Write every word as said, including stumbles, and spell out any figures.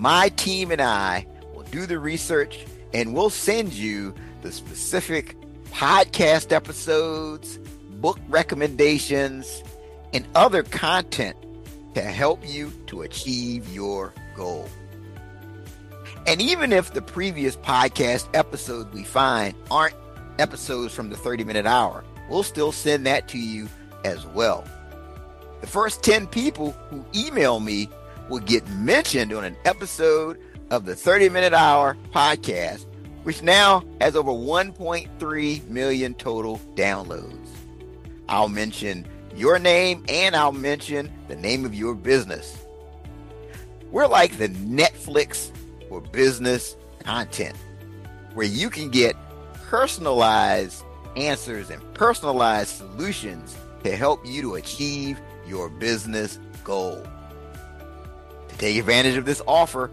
my team and I will do the research and we'll send you the specific podcast episodes, book recommendations, and other content to help you to achieve your goal. And even if the previous podcast episodes we find aren't episodes from the thirty minute hour, we'll still send that to you as well. The first ten people who email me will get mentioned on an episode of the thirty minute hour podcast, which now has over one point three million total downloads. I'll mention your name and I'll mention the name of your business. We're like the Netflix for business content, where you can get personalized answers and personalized solutions to help you to achieve your business goal. To take advantage of this offer,